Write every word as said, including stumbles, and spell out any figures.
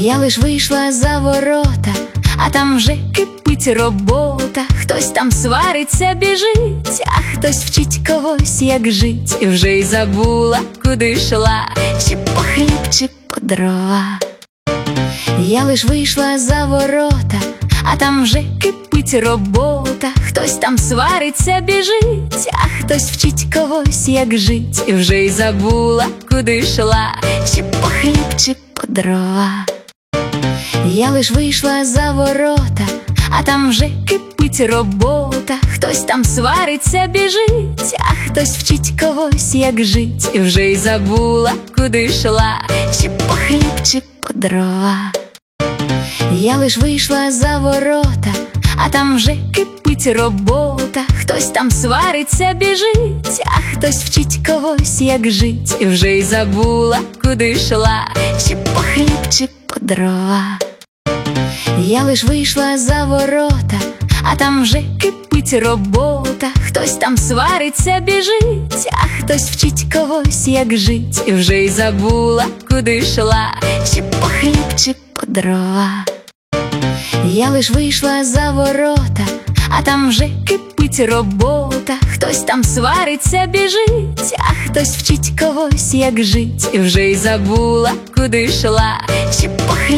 Я лиш вийшла за ворота, а там вже кипить робота. Хтось там свариться, біжить, а хтось вчить когось, як жить. І вже й забула, куди йшла, чи по хліб, чи по дрова. Я лиш вийшла за ворота, а там вже кипить робота. Хтось там свариться, біжить, а хтось вчить когось, як жить. І вже й забула, куди йшла, чи по хліб, чи по дрова. Я лиш вийшла за ворота, а там вже кипить робота. Хтось там свариться, біжить, а хтось вчить когось, як жить. І вже й забула, куди йшла, чи по хліб, чи по дрова. Я лиш вийшла за ворота, а там вже кипить робота. Хтось там свариться, біжить, а хтось вчить когось, як жить. І вже й забула, куди йшла, чи по хліб, чи по дрова. Я лиш вийшла за ворота, а там вже кипить робота. Хтось там свариться, біжить, а хтось вчить когось, як жить. І вже й забула, куди йшла, чи по хліб, чи по дрова. Я лиш вийшла за ворота, а там вже кипить робота. Хтось там свариться, біжить, а хтось вчить когось, як жить. І вже й забула, куди йшла, чи по хліб,